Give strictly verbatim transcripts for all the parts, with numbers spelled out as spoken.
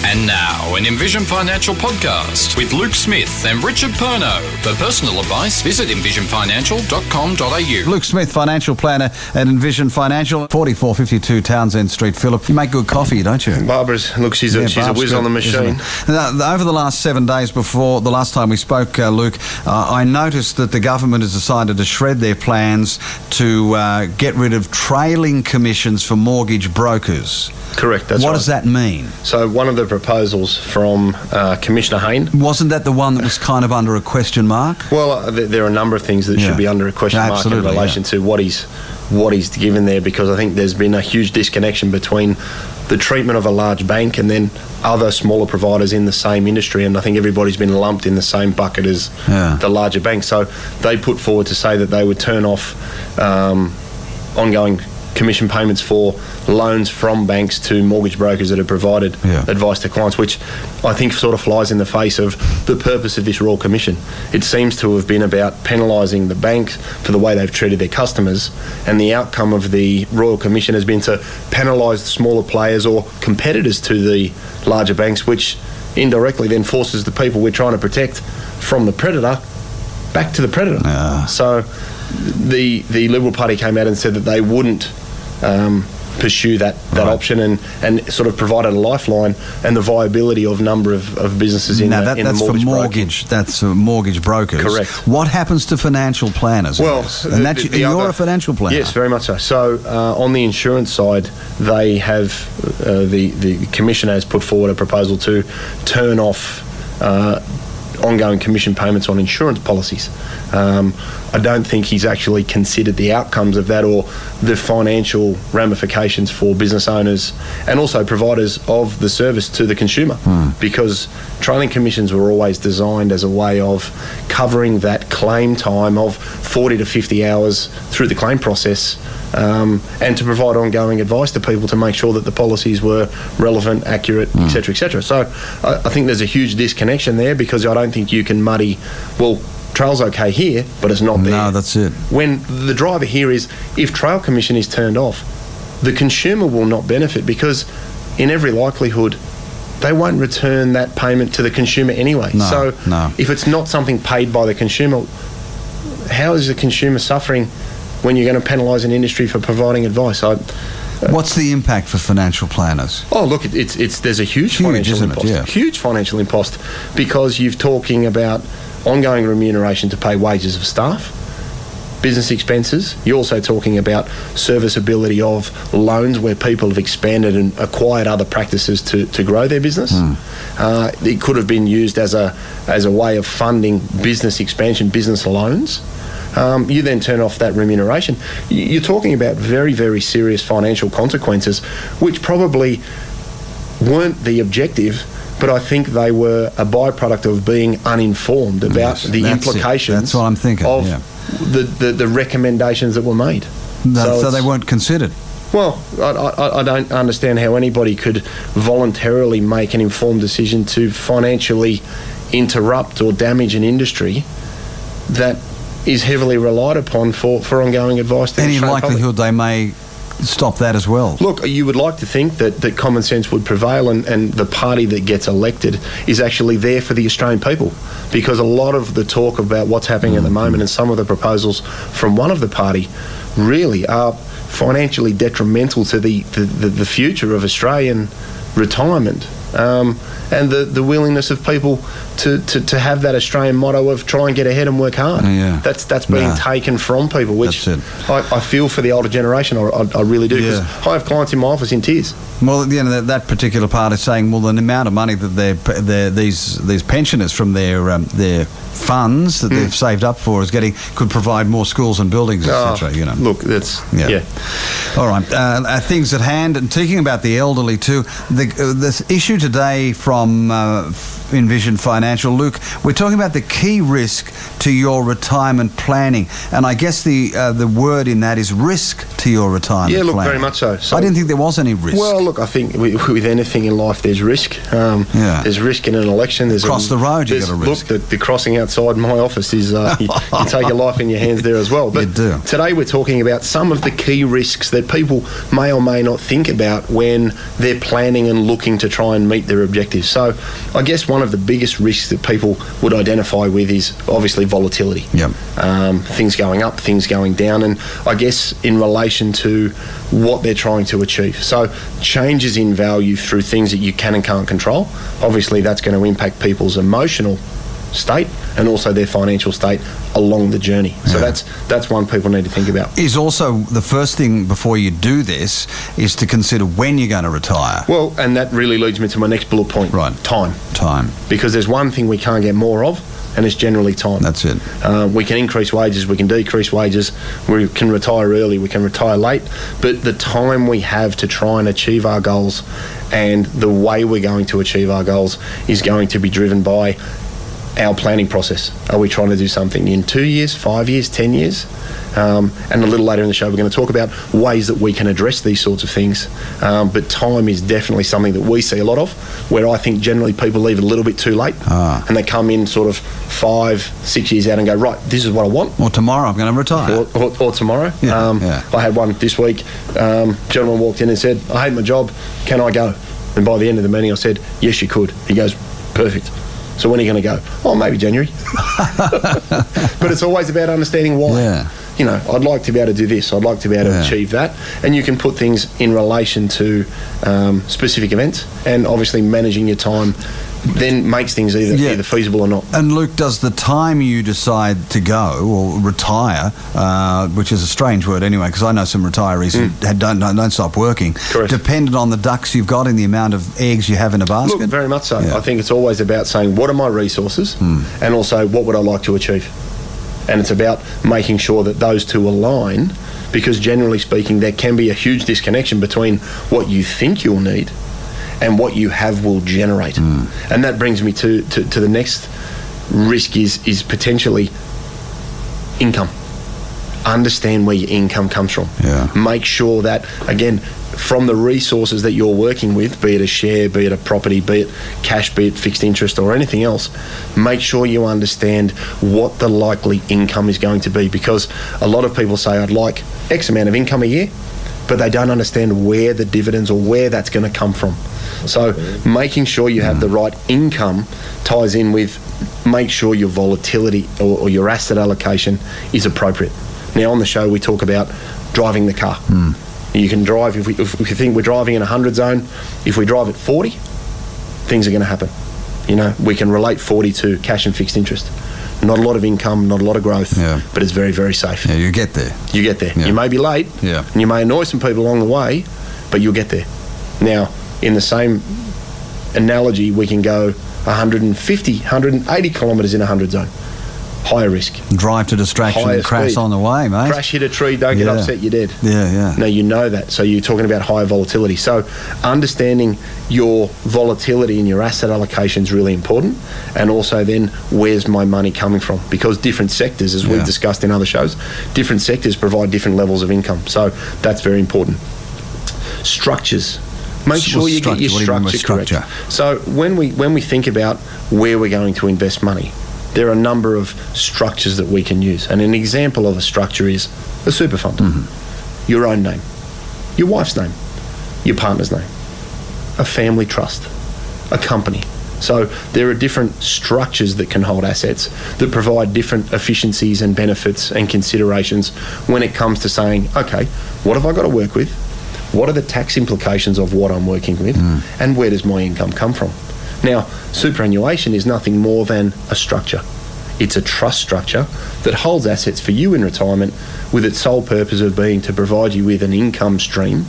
And now, an Envision Financial podcast with Luke Smith and Richard Perno. For personal advice, visit envision financial dot com dot a u. Luke Smith, financial planner at Envision Financial, forty-four fifty-two Townsend Street, Phillip. You make good coffee, don't you? Barbara's, look, she's a, Yeah, she's a whiz good, on the machine. Now, over the last seven days before the last time we spoke, uh, Luke, uh, I noticed that the government has decided to shred their plans to uh, get rid of trailing commissions for mortgage brokers. Correct, that's What right. does that mean? So one of the proposals from uh, Commissioner Hayne... Wasn't that the one that was kind of under a question mark? Well, uh, th- there are a number of things that Yeah. should be under a question mark in Absolutely, relation yeah. to what he's, what he's given there, because I think there's been a huge disconnection between the treatment of a large bank and then other smaller providers in the same industry, and I think everybody's been lumped in the same bucket as Yeah. the larger banks. So they put forward to say that they would turn off um, ongoing commission payments for loans from banks to mortgage brokers that have provided Yeah. advice to clients, which I think sort of flies in the face of the purpose of this Royal Commission. It seems to have been about penalising the banks for the way they've treated their customers, and the outcome of the Royal Commission has been to penalise the smaller players or competitors to the larger banks, which indirectly then forces the people we're trying to protect from the predator back to the predator. Yeah. So the the Liberal Party came out and said that they wouldn't um, pursue that, that Right. option and, and sort of provided a lifeline and the viability of number of, of businesses in, now, the, that, in that's the mortgage for broking. mortgage. That's for mortgage brokers. Correct. What happens to financial planners? in Well, this? the- and that's, the- the you're other- a financial planner. Yes, very much so. So uh, on the insurance side, they have uh, the the commissioner has put forward a proposal to turn off uh, ongoing commission payments on insurance policies. Um, I don't think he's actually considered the outcomes of that or the financial ramifications for business owners and also providers of the service to the consumer, because trailing commissions were always designed as a way of covering that claim time of forty to fifty hours through the claim process, um, and to provide ongoing advice to people to make sure that the policies were relevant, accurate, et cetera, et cetera. So I, I think there's a huge disconnection there, because I don't think you can muddy, well, trail's okay here, but it's not there. No, that's it. When the driver here is, if trail commission is turned off, the consumer will not benefit, because in every likelihood, they won't return that payment to the consumer anyway. No, so no. if it's not something paid by the consumer, how is the consumer suffering when you're going to penalise an industry for providing advice? I, What's the impact for financial planners? Oh, look, it- it's it's there's a huge, Huge, financial isn't it? impost. Yeah. Huge financial impost, because you're talking about ongoing remuneration to pay wages of staff, business expenses. You're also talking about serviceability of loans where people have expanded and acquired other practices to, to grow their business. Uh, it could have been used as a as a way of funding business expansion, business loans. Um, you then turn off that remuneration. Y- You're talking about very, very serious financial consequences, which probably weren't the objective, but I think they were a byproduct of being uninformed about Yes, the that's it. implications That's what I'm thinking, of yeah. the, the, the recommendations that were made. No, so it's- they weren't considered. Well, I, I, I don't understand how anybody could voluntarily make an informed decision to financially interrupt or damage an industry that is heavily relied upon for, for ongoing advice to the Any Australian public. likelihood they may stop that as well? Look, you would like to think that, that common sense would prevail, and, and the party that gets elected is actually there for the Australian people, because a lot of the talk about what's happening at the moment and some of the proposals from one of the party really are financially detrimental to the, the, the, the future of Australian retirement, um, and the, the willingness of people to, to, to have that Australian motto of try and get ahead and work hard. Yeah. That's that's being Nah. taken from people, which That's I, I feel for the older generation. I, I, I really do, because Yeah. I have clients in my office in tears. Well, you know, that, that particular part is saying, well, the amount of money that they're, they're, these these pensioners from their um, their funds that they've saved up for is getting could provide more schools and buildings, et Oh, cetera. You know. Look, that's Yeah. yeah. All right. Uh, uh, things at hand, and speaking about the elderly too. The uh, this issue today from uh, f- Envision Financial. Luke, we're talking about the key risk to your retirement planning, and I guess the uh, the word in that is risk to your retirement Yeah, look, planning. very much so. so. I didn't think there was any risk. Well, look, I think with, with anything in life, there's risk. Um, Yeah. There's risk in an election. There's Across a, the road, you've there's- got a risk. Look, the, the crossing outside my office is uh, you, you take your life in your hands there as well. But You do. today we're talking about some of the key risks that people may or may not think about when they're planning and looking to try and meet their objectives. So I guess one of the biggest risks that people would identify with is obviously volatility. Yep. Um, things going up, things going down, and I guess in relation to what they're trying to achieve. So changes in value through things that you can and can't control. Obviously that's going to impact people's emotional state and also their financial state along the journey. So Yeah. that's that's one people need to think about. Is also the first thing before you do this is to consider when you're going to retire. Well, and that really leads me to my next bullet point. Right. Time. Time. Because there's one thing we can't get more of, and it's generally time. That's it. Uh, we can increase wages, we can decrease wages, we can retire early, we can retire late, but the time we have to try and achieve our goals and the way we're going to achieve our goals is going to be driven by our planning process. Are we trying to do something in two years, five years, ten years? Um, and a little later in the show, we're going to talk about ways that we can address these sorts of things. Um, but time is definitely something that we see a lot of, where I think generally people leave it a little bit too late, Ah. and they come in sort of five, six years out and go, right, this is what I want. Or tomorrow I'm going to retire. Or, or, or tomorrow. Yeah, um, yeah. I had one this week. Um, gentleman walked in and said, I hate my job, can I go? And by the end of the meeting I said, yes, you could. He goes, perfect. So when are you going to go? Oh, maybe January. But it's always about understanding why. Yeah. You know, I'd like to be able to do this. I'd like to be able to Yeah. achieve that. And you can put things in relation to um, specific events, and obviously managing your time then makes things either, Yeah. either feasible or not. And Luke, does the time you decide to go or retire, uh, which is a strange word anyway, because I know some retirees who had- don't, don't don't stop working, Mm. Correct. dependent on the ducks you've got in the amount of eggs you have in a basket? Look, very much so. Yeah. I think it's always about saying, what are my resources? And also, what would I like to achieve? And it's about making sure that those two align, because generally speaking, there can be a huge disconnection between what you think you'll need and what you have will generate. And that brings me to, to, to the next risk is, is potentially income. Understand where your income comes from. Yeah. Make sure that, again, from the resources that you're working with, be it a share, be it a property, be it cash, be it fixed interest or anything else, make sure you understand what the likely income is going to be, because a lot of people say, I'd like X amount of income a year, but they don't understand where the dividends or where that's going to come from. So making sure you have the right income ties in with make sure your volatility or, or your asset allocation is appropriate. Now on the show we talk about driving the car. You can drive, if we, if we think we're driving in a hundred zone, if we drive at forty, things are going to happen. You know, we can relate forty to cash and fixed interest. Not a lot of income, not a lot of growth, Yeah. but it's very, very safe. Yeah, you get there. You get there. Yeah. You may be late, Yeah. and you may annoy some people along the way, but you'll get there. Now, in the same analogy, we can go one hundred fifty, one hundred eighty kilometres in a hundred zone. Higher risk. Drive to distraction Higher and crash speed. on the way, mate. Crash, hit a tree, don't get Yeah. upset, you're dead. Yeah, yeah. Now you know that, so you're talking about higher volatility. So understanding your volatility and your asset allocation is really important, and also then where's my money coming from? Because different sectors, as Yeah. we've discussed in other shows, different sectors provide different levels of income. So that's very important. Structures. Make What's sure you structure? get your What do you mean by structure correct. structure? So when we when we think about where we're going to invest money, there are a number of structures that we can use. And an example of a structure is a super fund. Mm-hmm. Your own name, your wife's name, your partner's name, a family trust, a company. So there are different structures that can hold assets that provide different efficiencies and benefits and considerations when it comes to saying, okay, what have I got to work with? What are the tax implications of what I'm working with? And where does my income come from? Now, superannuation is nothing more than a structure. It's a trust structure that holds assets for you in retirement with its sole purpose of being to provide you with an income stream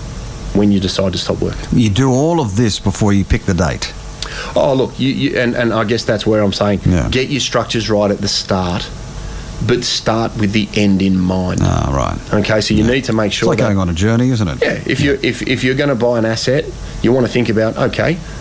when you decide to stop work. You do all of this before you pick the date. Oh, look, you, you, and, and I guess that's where I'm saying Yeah. get your structures right at the start, but start with the end in mind. Ah, right. Okay, so you Yeah. need to make It's sure like that... going on a journey, isn't it? Yeah, if, you if, if you're going to buy an asset, you want to think about, okay,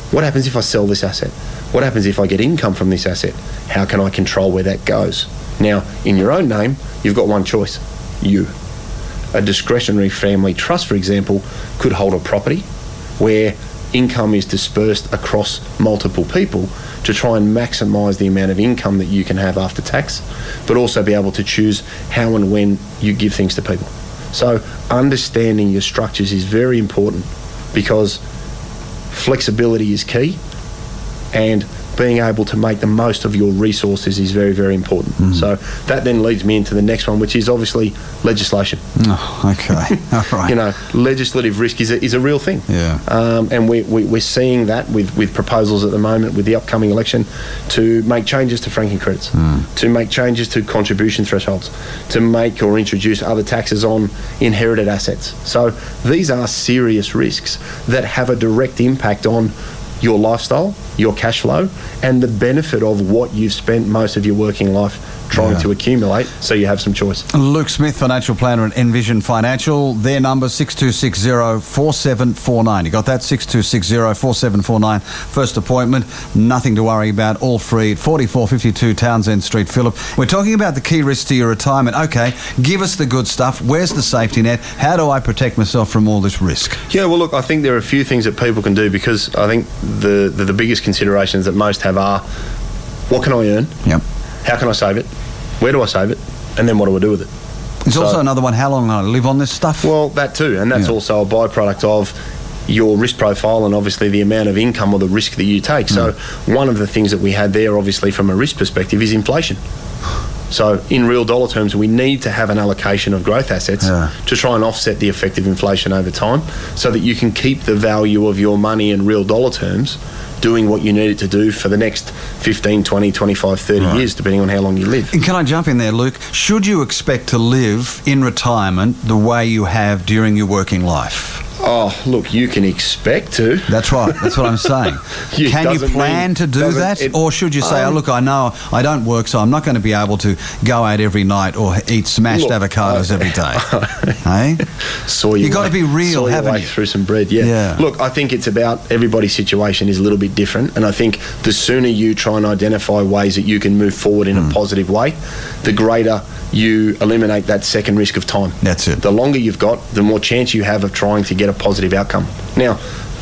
what happens if I sell this asset? What happens if I get income from this asset? How can I control where that goes? Now, in your own name, you've got one choice, you. A discretionary family trust, for example, could hold a property where income is dispersed across multiple people to try and maximise the amount of income that you can have after tax, but also be able to choose how and when you give things to people. So understanding your structures is very important, because flexibility is key, and being able to make the most of your resources is very, very important. Mm. So that then leads me into the next one, which is obviously legislation. Oh, okay. All right. You know, legislative risk is a, is a real thing. Yeah. Um, and we, we, we're seeing that with, with proposals at the moment with the upcoming election to make changes to franking credits, mm. to make changes to contribution thresholds, to make or introduce other taxes on inherited assets. So these are serious risks that have a direct impact on your lifestyle, your cash flow, and the benefit of what you've spent most of your working life trying yeah. to accumulate, so you have some choice. Luke Smith, financial planner at Envision Financial. Their number six two six zero, four seven four nine. You got that? six two six zero, four seven four nine. First appointment, nothing to worry about, all free at forty-four fifty-two Townsend Street, Phillip. We're talking about the key risks to your retirement. Okay, give us the good stuff. Where's the safety net? How do I protect myself from all this risk? Yeah, well, look, I think there are a few things that people can do, because I think the the, the biggest considerations that most have are, what can I earn? Yep. How can I save it? Where do I save it? And then what do I do with it? There's so, also another one, how long can I live on this stuff? Well, that too, and that's yeah. also a byproduct of your risk profile and obviously the amount of income or the risk that you take. Mm. So one of the things that we had there, obviously from a risk perspective, is inflation. So in real dollar terms, we need to have an allocation of growth assets yeah. to try and offset the effect of inflation over time, so that you can keep the value of your money in real dollar terms doing what you need it to do for the next fifteen, twenty, twenty-five, thirty right. years, depending on how long you live. And can I jump in there, Luke? Should you expect to live in retirement the way you have during your working life? Oh, look, you can expect to. That's right. That's what I'm saying. Yeah, can you plan mean, to do that? It, or should you say, um, oh, look, I know I don't work, so I'm not going to be able to go out every night or eat smashed look, avocados uh, every day. Hey? Saw you You've got to be real, saw haven't way you? Through some bread, yeah. yeah. Look, I think it's about everybody's situation is a little bit different, and I think the sooner you try and identify ways that you can move forward in mm. a positive way, the greater you eliminate that second risk of time. That's it. The longer you've got, the more chance you have of trying to get a positive outcome. Now,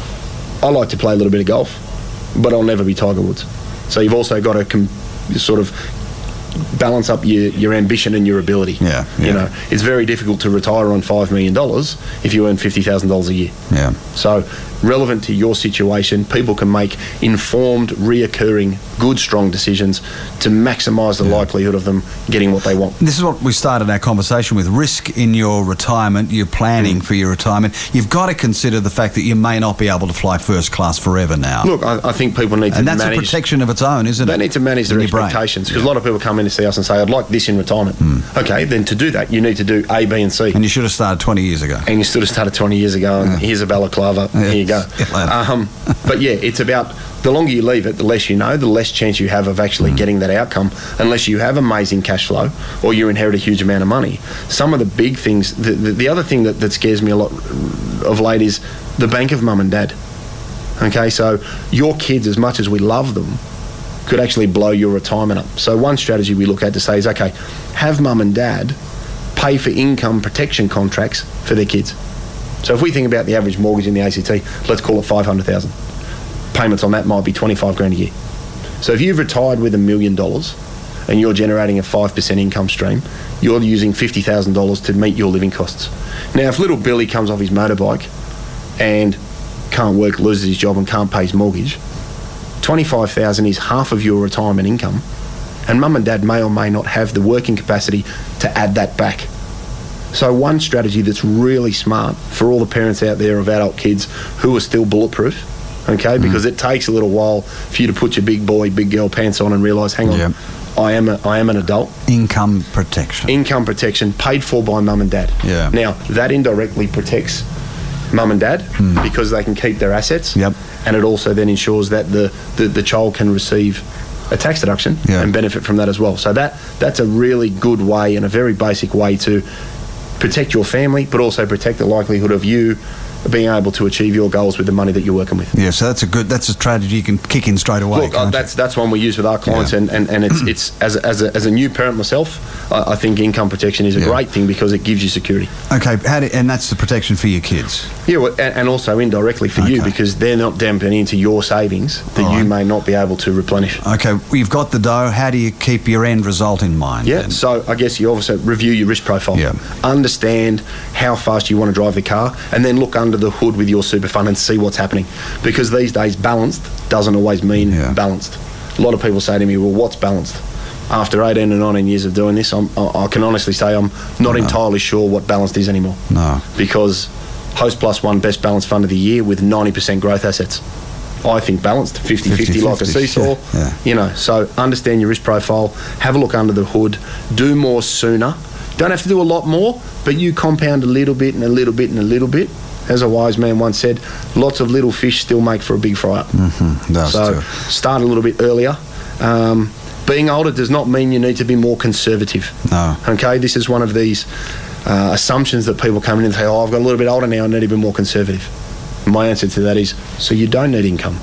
I like to play a little bit of golf, but I'll never be Tiger Woods. So you've also got to com- sort of balance up your, your ambition and your ability. Yeah, yeah. You know, it's very difficult to retire on five million dollars if you earn fifty thousand dollars a year. Yeah. So relevant to your situation, people can make informed, reoccurring, good, strong decisions to maximise the yeah. likelihood of them getting what they want. This is what we started our conversation with. Risk in your retirement, you're planning mm. for your retirement. You've got to consider the fact that you may not be able to fly first class forever now. Look, I, I think people need to and that's manage... a protection of its own, isn't they it? They need to manage their expectations, because yeah. a lot of people come in to see us and say, I'd like this in retirement. Mm. Okay, then to do that, you need to do A, B and C. And you should have started twenty years ago. And you should have started twenty years ago, and yeah. here's a balaclava, yeah. here you go. Yeah. Um, but yeah, it's about the longer you leave it, the less you know, the less chance you have of actually mm. getting that outcome, unless you have amazing cash flow or you inherit a huge amount of money. Some of the big things, the, the, the other thing that, that scares me a lot of late is the bank of mum and dad. Okay, so your kids, as much as we love them, could actually blow your retirement up. So one strategy we look at to say is, okay, have mum and dad pay for income protection contracts for their kids. So if we think about the average mortgage in the A C T, let's call it five hundred thousand dollars. Payments on that might be twenty-five grand a year. So if you've retired with a million dollars and you're generating a five percent income stream, you're using fifty thousand dollars to meet your living costs. Now, if little Billy comes off his motorbike and can't work, loses his job and can't pay his mortgage, twenty-five thousand dollars is half of your retirement income, and mum and dad may or may not have the working capacity to add that back. So one strategy that's really smart for all the parents out there of adult kids who are still bulletproof, okay, because mm. it takes a little while for you to put your big boy, big girl pants on and realise, hang on, yep. I am a, I am an adult. Income protection. Income protection paid for by mum and dad. Yeah. Now, that indirectly protects mum and dad mm. because they can keep their assets. Yep. And it also then ensures that the, the, the child can receive a tax deduction yep. and benefit from that as well. So that that's a really good way and a very basic way to protect your family, but also protect the likelihood of you being able to achieve your goals with the money that you're working with. Yeah, so that's a good, that's a strategy you can kick in straight away. Look, uh, that's that's one we use with our clients, yeah. and, and, and it's it's as a, as a, as a new parent myself, I, I think income protection is a yeah. great thing because it gives you security. Okay, how do, and that's the protection for your kids. Yeah, well, and, and also indirectly for okay. you because they're not dumping into your savings that right. you may not be able to replenish. Okay, well, you've got the dough. How do you keep your end result in mind? Yeah, then? So I guess you also review your risk profile. Yeah. Understand how fast you want to drive the car, and then look under the hood with your super fund and see what's happening. Because these days, balanced doesn't always mean yeah. balanced. A lot of people say to me, well, what's balanced? After eighteen or nineteen years of doing this, I'm, I can honestly say I'm not no. entirely sure what balanced is anymore. No. Because Host Plus won Best Balanced Fund of the Year with ninety percent growth assets. I think balanced, fifty-fifty like a seesaw. Yeah, yeah. You know, so understand your risk profile, have a look under the hood, do more sooner. Don't have to do a lot more, but you compound a little bit and a little bit and a little bit. As a wise man once said, lots of little fish still make for a big fry up. Mm-hmm. That's so true. Start a little bit earlier. Um, being older does not mean you need to be more conservative. No. Okay, this is one of these uh, assumptions that people come in and say, oh, I've got a little bit older now, I need to be more conservative. My answer to that is, so you don't need income.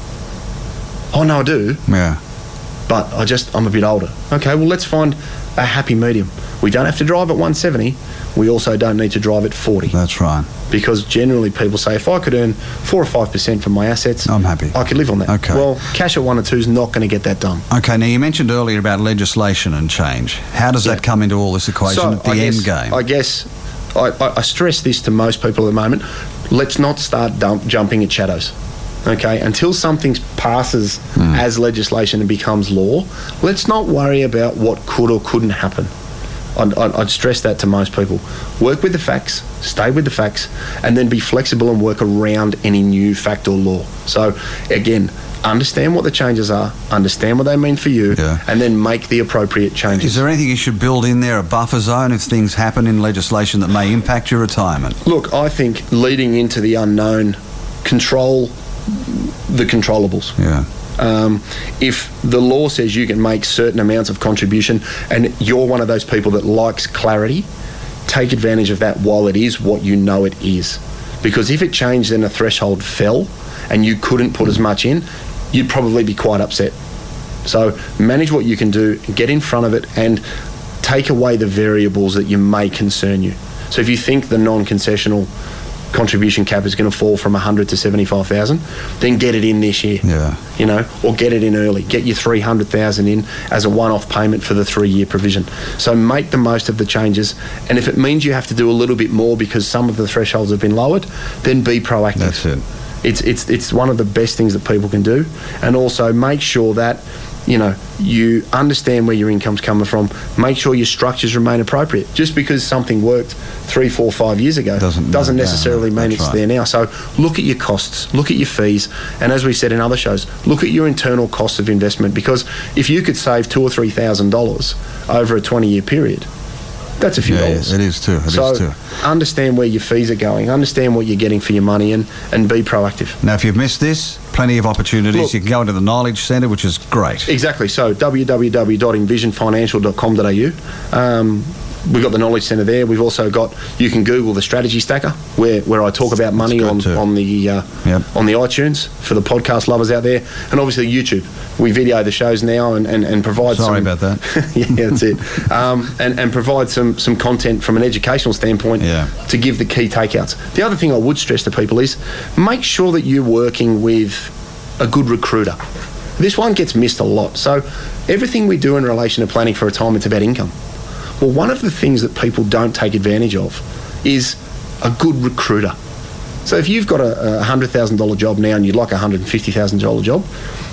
Oh, no, I do. Yeah. But I just, I'm a bit older. Okay, well, let's find a happy medium. We don't have to drive at one seventy. We also don't need to drive at forty. That's right. Because generally people say, if I could earn four or five percent from my assets, I'm happy. I could live on that. Okay. Well, cash at one or two is not going to get that done. Okay, now you mentioned earlier about legislation and change. How does yeah. that come into all this equation so at the I end guess, game? I guess I, I, I stress this to most people at the moment. Let's not start dump, jumping at shadows. Okay, until something passes mm. as legislation and becomes law, let's not worry about what could or couldn't happen. I'd, I'd stress that to most people. Work with the facts, stay with the facts, and then be flexible and work around any new fact or law. So, again, understand what the changes are, understand what they mean for you, yeah. and then make the appropriate changes. Is there anything you should build in there, a buffer zone, if things happen in legislation that may impact your retirement? Look, I think leading into the unknown, control the controllables. Yeah. Um, if the law says you can make certain amounts of contribution and you're one of those people that likes clarity, take advantage of that while it is what you know it is. Because if it changed and a threshold fell and you couldn't put as much in, you'd probably be quite upset. So manage what you can do, get in front of it and take away the variables that you may concern you. So if you think the non-concessional contribution cap is going to fall from one hundred to seventy-five thousand, then get it in this year. Yeah. You know, or get it in early. Get your three hundred thousand in as a one-off payment for the three-year provision. So make the most of the changes, and if it means you have to do a little bit more because some of the thresholds have been lowered, then be proactive. That's it. It's it's it's one of the best things that people can do, and also make sure that you know you understand where your income's coming from. Make sure your structures remain appropriate. Just because something worked three, four, five years ago doesn't, doesn't necessarily no, no, mean it's right. there now. So look at your costs, look at your fees, and as we said in other shows, look at your internal costs of investment. Because if you could save two or three thousand dollars over a twenty-year period, that's a few yeah, dollars. Yeah, it is too. It so is too. Understand where your fees are going, understand what you're getting for your money, and, and be proactive. Now, if you've missed this, plenty of opportunities. Look, you can go into the Knowledge Centre, which is great. Exactly. So w w w dot envision financial dot com dot a u. Um, We've got the Knowledge Centre there. We've also got, you can Google the Strategy Stacker, where, where I talk about money on, on the uh, yep. on the iTunes for the podcast lovers out there. And obviously YouTube. We video the shows now and, and, and provide Sorry some... about that. yeah, that's it. Um, and, and provide some, some content from an educational standpoint yeah. to give the key takeouts. The other thing I would stress to people is make sure that you're working with a good recruiter. This one gets missed a lot. So everything we do in relation to planning for retirement is about income. Well, one of the things that people don't take advantage of is a good recruiter. So if you've got a, a one hundred thousand dollars job now and you'd like a one hundred fifty thousand dollars job,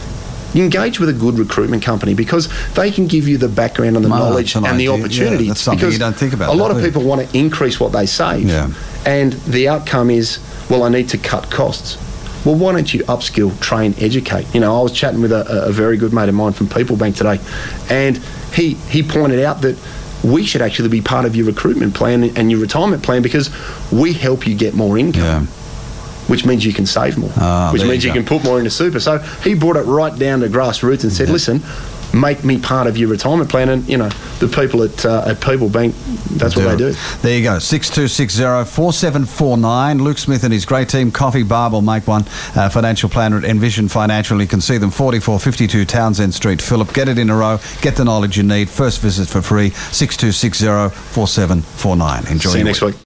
you engage with a good recruitment company because they can give you the background and the well, knowledge and idea. the opportunity. Yeah, that's something because you don't think about. A lot that, of people want to increase what they save. Yeah. And the outcome is, well, I need to cut costs. Well, why don't you upskill, train, educate? You know, I was chatting with a, a very good mate of mine from People Bank today, and he he pointed out that we should actually be part of your recruitment plan and your retirement plan because we help you get more income, yeah. which means you can save more, oh, which means you, you can put more into super. So he brought it right down to grassroots and said, yeah. listen, make me part of your retirement plan. And, you know, the people at uh, at People Bank, that's what they do. There you go, six two six zero, four seven four nine. Luke Smith and his great team, Coffee Bar, will make one. Uh, financial planner at Envision Financial. You can see them, forty-four fifty-two Townsend Street, Phillip. Get it in a row. Get the knowledge you need. First visit for free, six two six zero, four seven four nine. Enjoy. See you your next week.